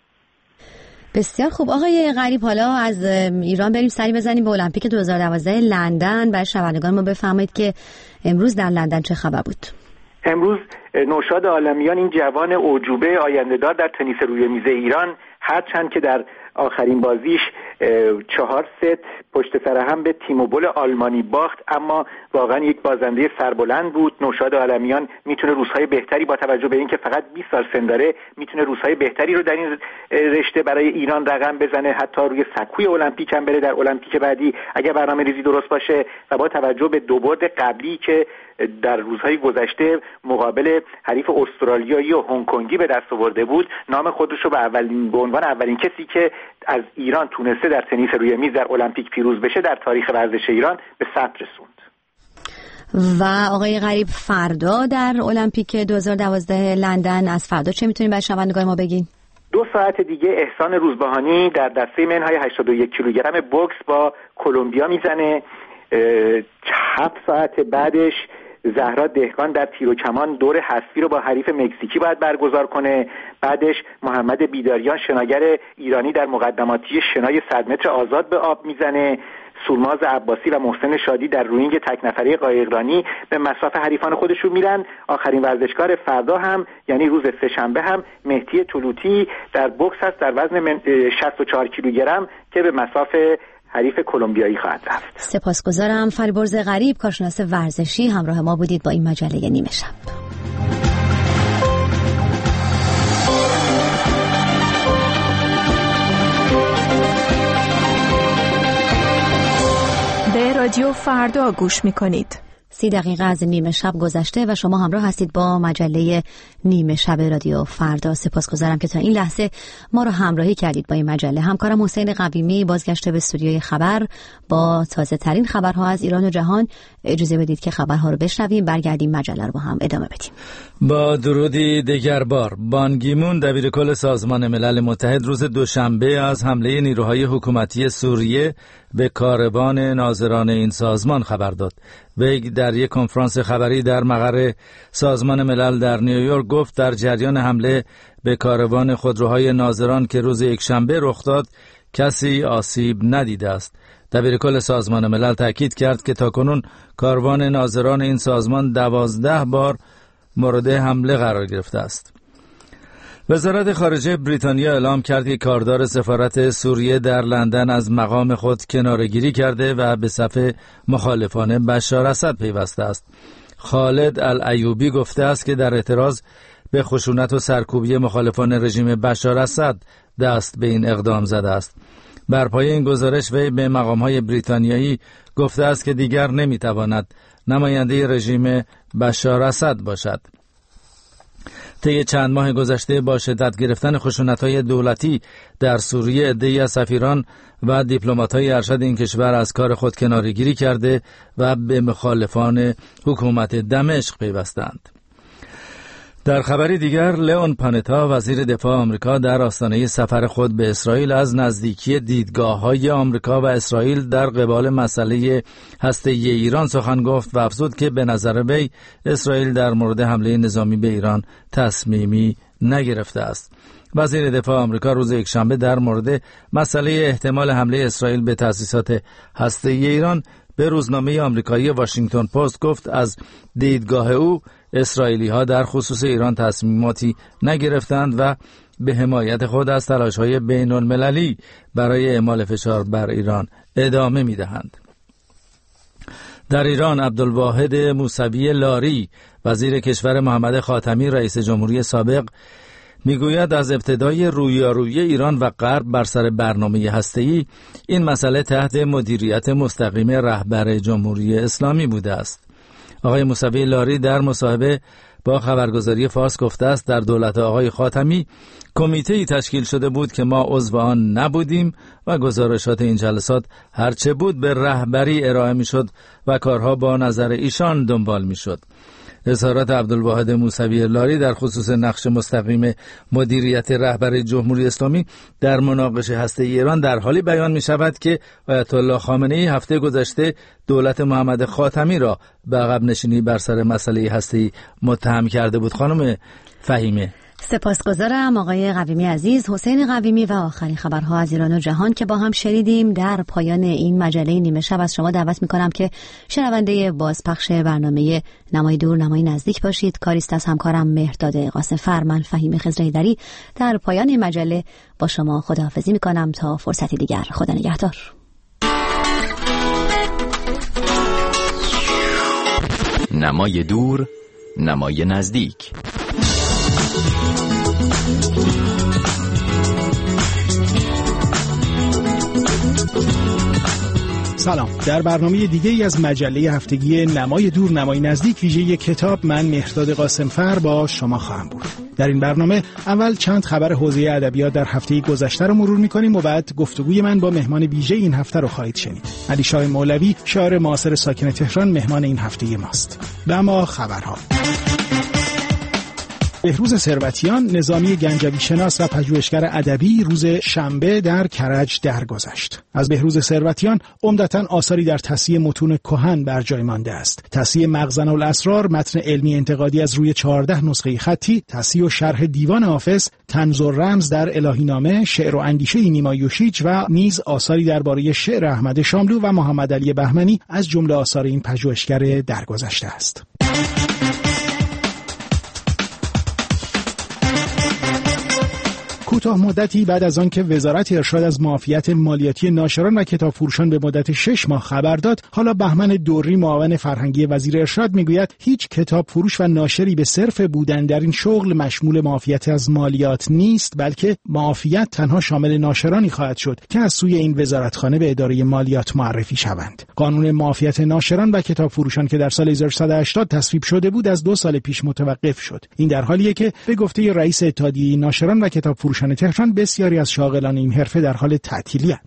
بسیار خوب. آقای غریب، حالا از ایران بریم سری بزنیم به المپیک 2012 لندن. برای شنوندگان ما بفرمایید که امروز در لندن چه خبر بود؟ امروز نوشاد عالمیان، این جوان اعجوبه آینده‌دار در تنیس روی میز ایران، هرچند که در آخرین بازیش 4 ست پشت سر هم به تیموبول آلمانی باخت، اما واقعا یک بازنده سربلند بود. نوشاد عالمیان میتونه روزهای بهتری با توجه به اینکه فقط 20 سال سن داره میتونه روزهای بهتری رو در این رشته برای ایران رقم بزنه، حتی روی سکوی المپیک هم بره در المپیک بعدی اگر برنامه‌ریزی درست باشه. و با توجه به 2 برد قبلی که در روزهای گذشته مقابل حریف استرالیایی و هنگ کنگی به دست آورده بود، نام خودش رو به عنوان اولین کسی که از ایران تونسته در تنیس روی میز در المپیک پیروز بشه در تاریخ ورزش ایران به ثبت رسوند. و آقای غریب، فردا در المپیک 2012 لندن، از فردا چه میتونیم برای شنوندگان ما بگین؟ 2 ساعت دیگه احسان روزبهانی در دسته منهای 81 کیلوگرم بوکس با کلمبیا میزنه. 7 ساعت بعدش زهرا دهقان در تیر و کمان دور حذفی رو با حریف مکزیکی باید برگزار کنه. بعدش محمد بیداریان شناگر ایرانی در مقدماتی شنای 100 متر آزاد به آب میزنه. سولماز عباسی و محسن شادی در روینگ تک نفره قایقرانی به مصاف حریفان خودشون میرن. آخرین ورزشکار فردا هم یعنی روز سه‌شنبه هم مهدی طلوتی در بوکس هست در وزن 64 کیلوگرم که به مصاف حریف کلمبیایی خواهد رفت. سپاسگزارم. فریبرز غریب، کارشناس ورزشی، همراه ما بودید با این مجله نیمه شب. به رادیو فردا گوش می‌کنید. 30 دقیقه از نیمه شب گذشته و شما همراه هستید با مجله نیمه شب رادیو فردا. سپاسگزارم که تا این لحظه ما رو همراهی کردید با این مجله. همکارم حسین قویمی بازگشته به استودیوی خبر با تازه ترین خبرها از ایران و جهان. اجازه بدید که خبرها رو بشنویم، برگردیم مجله رو با هم ادامه بدیم. با درودی دیگر بار، بان کی مون دبیرکل سازمان ملل متحد روز دوشنبه از حمله نیروهای حکومتی سوریه به کاروان ناظران این سازمان خبر داد. وی در یک کنفرانس خبری در مقر سازمان ملل در نیویورک گفت در جریان حمله به کاروان خودروهای ناظران که روز یکشنبه رخ داد کسی آسیب ندیده است. دبیرکل سازمان ملل تاکید کرد که تاکنون کاروان ناظران این سازمان 12 بار مورد حمله قرار گرفته است. وزارت خارجه بریتانیا اعلام کرد که کاردار سفارت سوریه در لندن از مقام خود کناره‌گیری کرده و به صف مخالفان بشار اسد پیوسته است. خالد الایوبی گفته است که در اعتراض به خشونت و سرکوبی مخالفان رژیم بشار اسد دست به این اقدام زده است. بر پایه این گزارش وی به مقام‌های بریتانیایی گفته است که دیگر نمی‌تواند نماینده رژیم بشار اسد باشد. طی چند ماه گذشته با شدت گرفتن خشونت‌های دولتی در سوریه، عده‌ای از سفیران و دیپلمات‌های ارشد این کشور از کار خود کناره‌گیری کرده و به مخالفان حکومت دمشق پیوستند. در خبری دیگر، لئون پانتا وزیر دفاع آمریکا در آستانه سفر خود به اسرائیل از نزدیکی دیدگاه‌های آمریکا و اسرائیل در قبال مسئله هسته‌ای ایران سخن گفت و افزود که به نظر وی اسرائیل در مورد حمله نظامی به ایران تصمیمی نگرفته است. وزیر دفاع آمریکا روز یکشنبه در مورد مسئله احتمال حمله اسرائیل به تأسیسات هسته‌ای ایران به روزنامه آمریکایی واشنگتن پست گفت از دیدگاه او اسرائیلی‌ها در خصوص ایران تصمیماتی نگرفتند و به حمایت خود از تلاش‌های بین‌المللی برای اعمال فشار بر ایران ادامه می‌دهند. در ایران، عبدالواحد موسوی لاری وزیر کشور محمد خاتمی رئیس جمهوری سابق میگوید از ابتدای رویارویی ایران و غرب بر سر برنامه هسته‌ای این مسئله تحت مدیریت مستقیم رهبر جمهوری اسلامی بوده است. آقای موسوی لاری در مصاحبه با خبرگزاری فارس گفته است در دولت آقای خاتمی کمیته‌ای تشکیل شده بود که ما عضو آن نبودیم و گزارشات این جلسات هرچه بود به رهبری ارائه می‌شد و کارها با نظر ایشان دنبال می‌شد. اظهارات عبدالواحد موسوی لاری در خصوص نقش مستقیم مدیریت رهبر جمهوری اسلامی در مناقشه هسته‌ای ایران در حالی بیان می شود که آیت الله خامنه‌ای هفته گذشته دولت محمد خاتمی را به عقب نشینی بر سر مسئله هسته‌ای متهم کرده بود. خانم فهیمه، سپاسگزارم آقای قویمی عزیز، حسین قویمی. و آخرین خبرها از ایران و جهان که با هم شنیدیم. در پایان این مجله نیمه شب از شما دعوت میکنم که شنونده بازپخش برنامه نمای دور نمای نزدیک باشید. کاریست از همکارم مهرداد قاسم‌فر، من فهیم خضرایدری در پایان این مجله با شما خداحافظی میکنم تا فرصتی دیگر. خدا نگهدار. نمای دور نمای نزدیک. سلام. در برنامه دیگه ای از مجله هفتگی نمای دور نمای نزدیک ویژه کتاب، من مهرداد قاسم‌فر با شما خواهم بود. در این برنامه اول چند خبر حوزه ادبیات در هفته گذشته رو مرور می‌کنیم و بعد گفتگوی من با مهمان ویژه این هفته رو خواهید شنید. علیشاه مولوی، شاعر معاصر ساکن تهران، مهمان این هفته ماست. و اما خبرها. بهروز ثروتیان، نظامی گنجوی شناس و پژوهشگر ادبی، روز شنبه در کرج درگذشت. از بهروز ثروتیان عمدتاً آثاری در تصحیح متون کهن بر جای مانده است. تصحیح مخزن الاسرار، متن علمی انتقادی از روی 14 نسخه خطی، تصحیح و شرح دیوان حافظ، طنز و رمز در الهینامه، شعر و اندیشه نیما یوشیچ و نیز آثاری درباره شعر احمد شاملو و محمد علی بهمنی از جمله آثار این پژوهشگر درگذشته است. کوتاه مدتی بعد از آن که وزارت ارشاد از معافیت مالیاتی ناشران و کتابفروشان به مدت 6 ماه خبر داد، حالا بهمن دوری، معاون فرهنگی وزیر ارشاد، میگوید هیچ کتاب فروش و ناشری به صرف بودن در این شغل مشمول معافیت از مالیات نیست، بلکه معافیت تنها شامل ناشرانی خواهد شد که از سوی این وزارتخانه به اداره مالیات معرفی شوند. قانون معافیت ناشران و کتاب فروشان که در سال 1380 تصویب شده بود از 2 سال پیش متوقف شد. این در حالیه که به گفته رئیس اتحادیه ناشران و کتاب فروشان تهران بسیاری از شاغلان این حرفه در حال تعطیلی‌اند.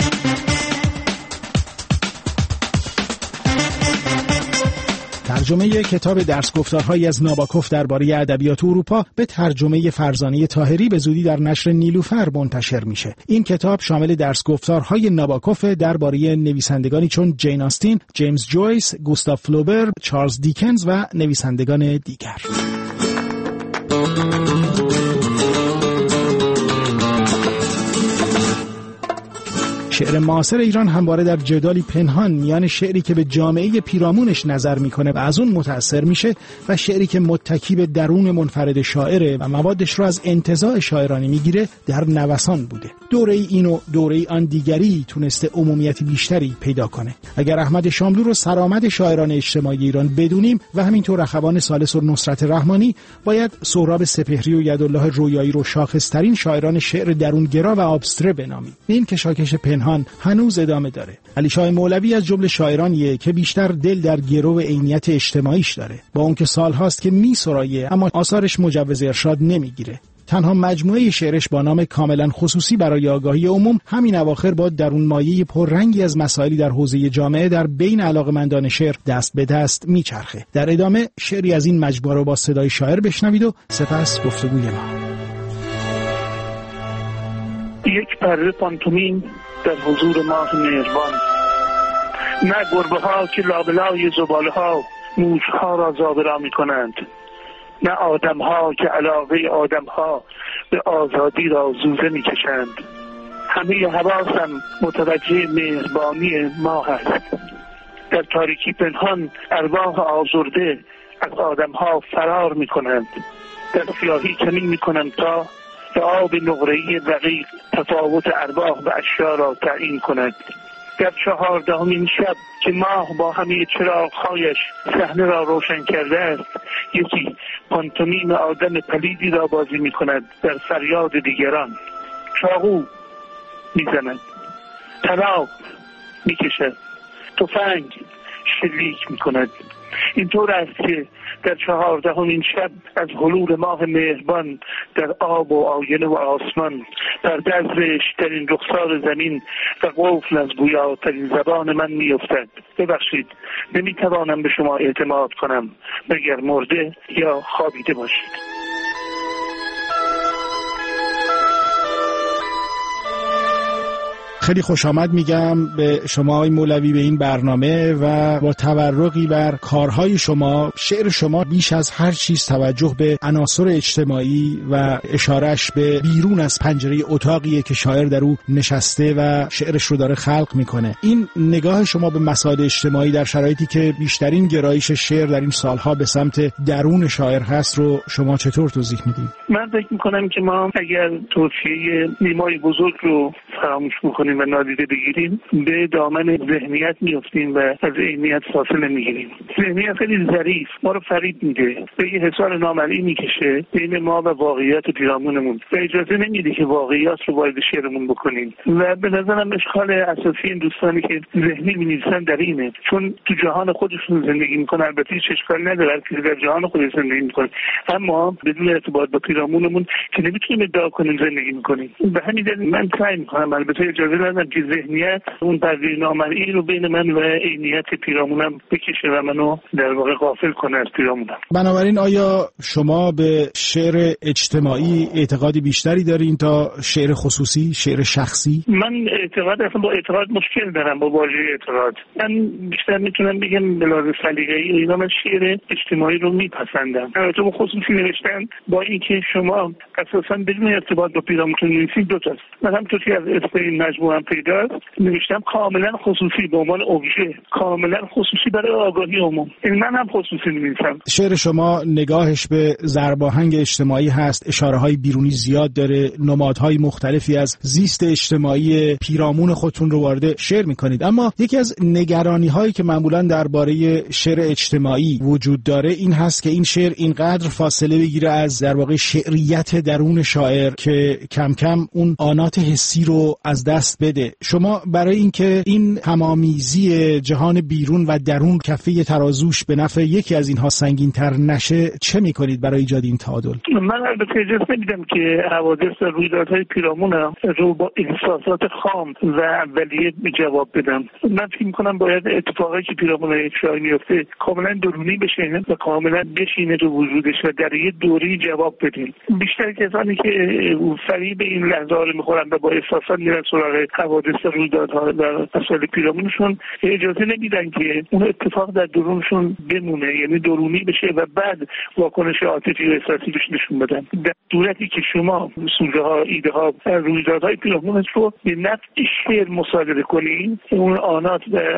ترجمه کتاب درس گفتارهایی از ناباکوف درباره ادبیات اروپا به ترجمه فرزانه طاهری به زودی در نشر نیلوفر منتشر میشه. این کتاب شامل درس گفتارهای ناباکوف درباره نویسندگانی چون جین آستین، جیمز جویس، گوستاو فلوبر، چارلز دیکنز و نویسندگان دیگر. شعر معاصر ایران همواره در جدالی پنهان میان شعری که به جامعه پیرامونش نظر میکنه و از اون متأثر میشه و شعری که متکی به درون منفرد شاعره و موادش رو از انتزاع شاعرانه میگیره در نوسان بوده. دوره این و دوره آن دیگری تونسته عمومیت بیشتری پیدا کنه. اگر احمد شاملو رو سرآمد شاعران اجتماعی ایران بدونیم و همینطور اخوان ثالث و نصرت رحمانی، باید سهراب سپهری و یدالله رویایی رو شاخص‌ترین شاعران شعر درونگرا و ابستره بنامیم. این کشاکش پنهان هنوز ادامه داره. علیشاه مولوی از جمله شاعرانیه که بیشتر دل در گرو عینیت اجتماعیش داره، با اون که سالهاست که میسرایه اما آثارش مجوز ارشاد نمیگیره. تنها مجموعه شعرش با نام کاملا خصوصی برای آگاهی عموم همین اواخر با درون مایه پررنگی از مسائلی در حوزه جامعه در بین علاقه‌مندان شعر دست به دست میچرخه. در ادامه شعری از این مجموعه رو با صدای شاعر بشنوید و سپس گفتگوی ما. یک پرده پانتومین در حضور ماه مهربان، نه گربه ها که لابلای زباله ها موشها را زابرا می کنند، نه آدم ها که علاقه آدم ها به آزادی را زوزه می کشند. همه حواسم متوجه مهربانی ماه است. در تاریکی پنهان ارواح آزرده از آدم ها فرار می کنند. در سیاهی کمین می کنند تا به آب نقره‌ای دقیق تفاوت ارواح و اشیا را تعیین کند. در 14مین شب که ماه با همه چراغ‌هایش صحنه را روشن کرده است، یکی پانتومیم آدم پلیدی را بازی می کند در فریاد دیگران. چاقو می زند، طناب می کشد، تفنگ شلیک می کند. اینطور است که در 14مین شب از حلول ماه مهربان در آب و آینه و آسمان، در دزرش در این رخسار زمین و قفل از گویاترین زبان من میافتد. ببخشید، نمیتوانم به شما اعتماد کنم مگر مرده یا خوابیده باشید. خیلی خوش آمد میگم به شما آقای مولوی به این برنامه و با تورقی بر کارهای شما. شعر شما بیش از هر چیز توجه به عناصر اجتماعی و اشارش به بیرون از پنجره اتاقیه که شاعر در او نشسته و شعرش رو داره خلق میکنه. این نگاه شما به مسائل اجتماعی در شرایطی که بیشترین گرایش شعر در این سالها به سمت درون شاعر هست رو شما چطور توضیح میدید؟ من فکر میکنم که ما اگر توصیه نیمای بزرگ رو فراموش بکنیم و نادیده بگیریم به دامن ذهنیت میافتیم و از عینیت فاصله میگیریم. ذهنیت خیلی ظریف ما رو فریب میده، به یه حصار نامرئی میکشه بین ما و واقعیت پیرامونمون و اجازه نمیده که واقعیت رو وارد شعرمون بکنیم. و به نظرم اشکال اساسی این دوستانی که ذهنی می‌نویسن در اینه، چون تو جهان خودشون زندگی میکنن. البته هیچ اشکال نداره که در جهان خودشون زندگی میکنن، اما بدون ارتباط با پیرامونمون که نمیتونیم ادعا کنیم زندگی میکنیم. به همین دلیل من سعی میکنم، البته اجازه ندم که ذهنیت اون پرده نامرئی رو بین من و عینیت پیرامونم بکشه و منو در واقع غافل کنه از پیرامونم. بنابراین آیا شما به شعر اجتماعی اعتقادی بیشتری دارین تا شعر خصوصی، شعر شخصی؟ من اصلا با اعتقاد مشکل دارم، با واژه اعتقاد. من بیشتر میتونم بگم به لحاظ سلیقه‌ای اینا من شعر اجتماعی رو میپسندم. البته با خصوصی نوشتن با اینکه شما اساسا بدون ارتباط با پیرامونتون نویسید دو تاست. من همونطور که از اسم این مجموعه پیداست نوشتم کاملا خصوصی به عنوان ابژه، کاملا خصوصی برای آگاهی عموم. من هم خصوصی نویسم. شعر شما نگاهش به ضرباهنگ اجتماعی هست، اشاره‌های بیرونی زیاد داره، نمادهای مختلفی از زیست اجتماعی پیرامون خودتون رو وارد شعر می‌کنید. اما یکی از نگرانی‌هایی که معمولاً درباره شعر اجتماعی وجود داره این هست که این شعر اینقدر فاصله بگیره از در واقع شعریت درون شاعر که کم کم اون آنات حسی رو از دست بده. شما برای اینکه این همامیزی جهان بیرون و درون کفه ترازوش به نفع یکی از اینها سنگین‌تر نشه چه می‌کنید برای ایجاد این تعادل؟ من البته اجازه نمیدم که حوادث و رویدادهای پیرامونم رو با احساسات خام و اولیه جواب بدم. من فکر می‌کنم باید اتفاقی که پیرامون یک شاعر میفته کاملا درونی بشه و کاملا بشینه تو وجودش و در یه دوری جواب بدیم. بیشتر کسانی که فریب این لحظه ها رو میخورن و با احساسات میرن سراغ حوادث و رویدادها و مسائل پیرامونشون اجازه نمیدن که اون اتفاق در درونشون بمونه، یعنی درونی بشه و بعد واکنش عاطفی و احساسی بهش نشون بدن. در صورتی که شما سوژه ها، ایده ها، رویدادهای پیرامونش رو به نفع شعر مصادره کنین، اون آنات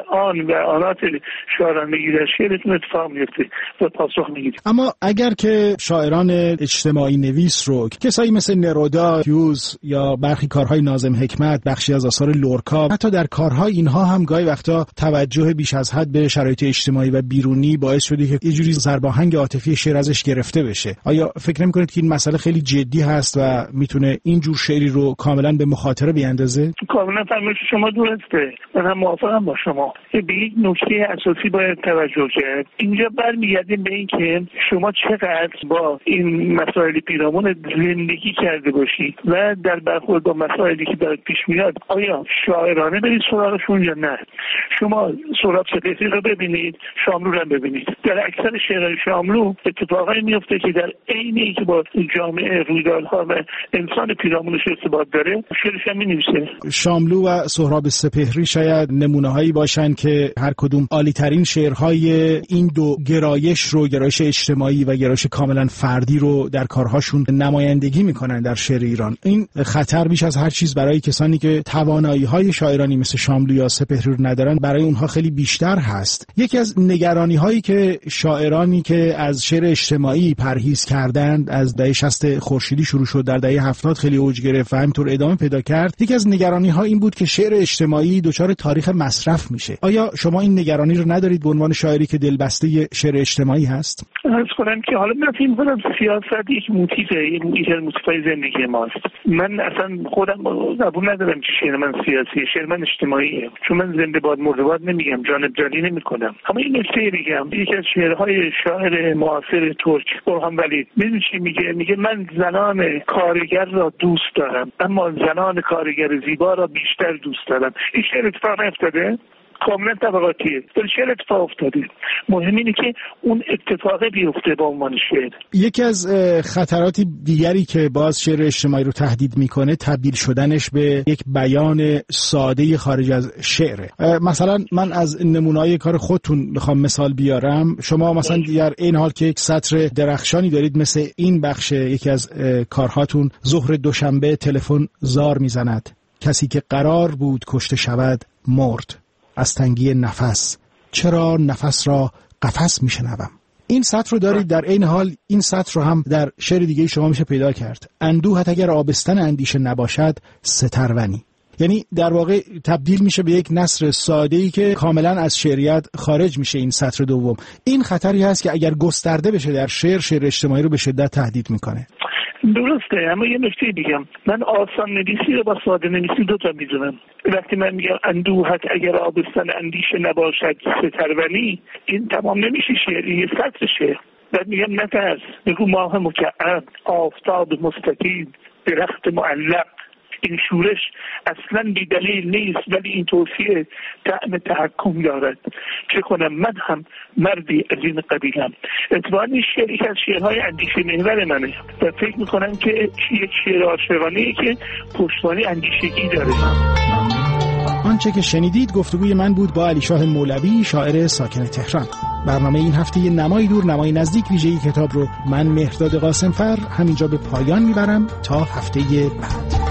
شاعرانگی در شعرتون اتفاق میفته و پاسخ میگیرید. اما اگر که شاعران اجتماعی نویس رو کسایی مثل نرودا، هیوز یا برخی کارهای ناظم حکمت، بخشی از آثار لورکا، حتی در کارهای اینها هم گاهی وقتا توجه بیش از حد به شرایط اجتماعی و بیرونی باعث شده که یه جوری ضرباهنگ عاطفی شعر ازش گرفته بشه. آیا فکر نمی‌کنید که این مسئله خیلی جدی هست و میتونه این جور شعری رو کاملا به مخاطره بیاندازه؟ کاملا فرمایش شما درسته. من هم موافقم با شما. به یک نکته اساسی باید توجه کرد. اینجا برمیگردیم به این که شما چقدر با این مسائل پیرامون زندگی کرده باشید و در برخورد با مسائلی که برات پیش میاد آیا شاعرانه برید سراغشون یا نه. شما سهراب سپهری رو ببینید، شاملو رو ببینید. در اکثر شعرهای شاملو اتفاقایی میفته که در عین اینکه با جامعه، رویدادها و انسان پیرامونش ارتباط داره شعرش هم می‌نویسه. شاملو و سهراب سپهری شاید نمونه‌هایی باشن که هر کدوم عالی‌ترین شعرهای این دو گرایش اجتماعی و گرایش کاملا فردی رو در کارهاشون نمایندگی میکنن در شعر ایران. این خطر بیش از هر چیز برای کسانی که توانایی‌های شاعرانی مثل شاملو یا سپهری رو ندارن برای اونها خیلی بیشتر هست. یکی از نگرانی‌هایی که شاعرانی که از شعر اجتماعی پرهیز کردند از دهه 60 خورشیدی شروع شد، در دهه 70 خیلی اوج گرفت و همینطور ادامه پیدا کرد. یکی از نگرانی‌ها این بود که شعر اجتماعی دچار تاریخ مصرف میشه. آیا شما این نگرانی رو ندارید به عنوان شاعری که دلبسته شعر اجتماعی هست؟ عرض کنم که حالا من فکر می‌کنم سیاست یک موتیفه، یک موتیفای زندگی ماست. من اصلا خودم قبول ندارم که شعر من سیاسیه، شعر من اجتماعیه. چون من زنده باد مرده باد نمیگم، جانب جانی نمیکنم. اما این نکته میگم، یکی از شعرهای شاعر معاصر ترک برهان ولی میدونی چی میگه من زنان کارگر را دوست دارم اما زنان کارگر زیبا را بیشتر دوست دارم. این شعر اتفاق افتاده؟ کاملا طبقاتیه. ولی شعر اتفاق افتاده. مهم اینه که اون اتفاق بیفته با عنوان شعر. یکی از خطرات دیگری که باز شعر اجتماعی رو تهدید میکنه تبدیل شدنش به یک بیان ساده خارج از شعره. مثلا من از نمونه‌های کار خودتون بخوام مثال بیارم، شما مثلا در این حال که یک سطر درخشانی دارید مثل این بخش یکی از کارهاتون، ظهر دوشنبه تلفن زار میزند، کسی که قرار بود کشته شود مرد، از تنگی نفس چرا نفس را قفس میشنوم. این سطر رو دارید. در این حال این سطر رو هم در شعر دیگه شما میشه پیدا کرد، اندوهت اگر آبستن اندیشه نباشد سترونی. یعنی در واقع تبدیل میشه به یک نثر ساده‌ای که کاملا از شعریت خارج میشه. این سطر دوم این خطری هست که اگر گسترده بشه در شعر اجتماعی رو به شدت تهدید میکنه. درسته، اما یه نکته بگم، من آسان نویسی رو با ساده نویسی دو تا میدونم. وقتی من میگم اندوهت اگر آبستن اندیشه نباشد سترونی، این تمام نمیشه شعر، یه سطر شعر. بعد میگم نترس، بگو ماه مکعب، آفتاب مستطیل، درخت معلق. این شورش اصلا بی دلیل نیست، ولی این توصیه طعم تحکم دارد. چه کنم من هم مردی از این قبیلم. اتفاقا این شعر یکی از شعرهای اندیشه محور منه و فکر میکنم که یک شعر عاشقانه‌ای که پشتوانه اندیشگی داره. آنچه که شنیدید گفتگوی من بود با علیشاه مولوی، شاعر ساکن تهران. برنامه این هفته نمای دور نمای نزدیک ویژه‌ای کتاب رو من مهرداد قاسمفر همینجا به پایان میبرم تا هفته بعد.